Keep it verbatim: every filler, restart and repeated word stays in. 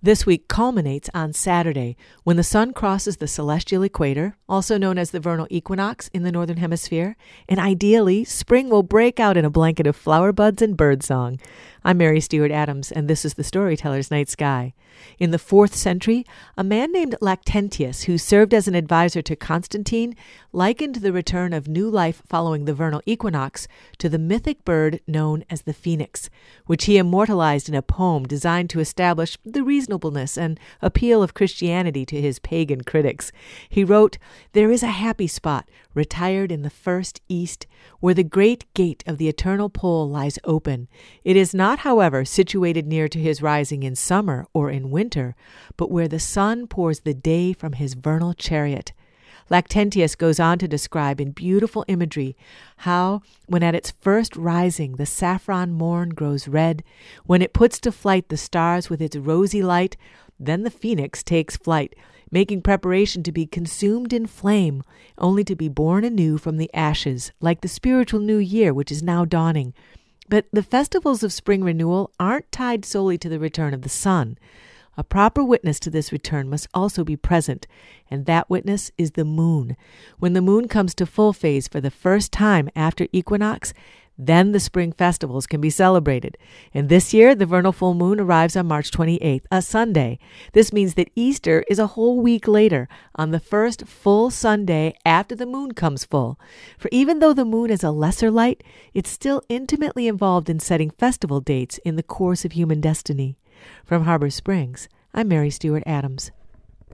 This week culminates on Saturday when the sun crosses the celestial equator, also known as the vernal equinox in the northern hemisphere, and ideally, spring will break out in a blanket of flower buds and birdsong. I'm Mary Stewart Adams, and this is the Storyteller's Night Sky. In the fourth century, a man named Lactantius, who served as an advisor to Constantine, likened the return of new life following the vernal equinox to the mythic bird known as the phoenix, which he immortalized in a poem designed to establish the reasonableness and appeal of Christianity to his pagan critics. He wrote, "There is a happy spot, retired in the first east, where the great gate of the eternal pole lies open. It is not, however, situated near to his rising in summer or in winter, but where the sun pours the day from his vernal chariot." Lactantius goes on to describe in beautiful imagery how, when at its first rising the saffron morn grows red, when it puts to flight the stars with its rosy light, then the phoenix takes flight, making preparation to be consumed in flame, only to be born anew from the ashes, like the spiritual new year which is now dawning. But the festivals of spring renewal aren't tied solely to the return of the sun. A proper witness to this return must also be present, and that witness is the moon. When the moon comes to full phase for the first time after equinox, then the spring festivals can be celebrated. And this year, the vernal full moon arrives on March twenty-eighth, a Sunday. This means that Easter is a whole week later, on the first full Sunday after the moon comes full. For even though the moon is a lesser light, it's still intimately involved in setting festival dates in the course of human destiny. From Harbor Springs, I'm Mary Stewart Adams.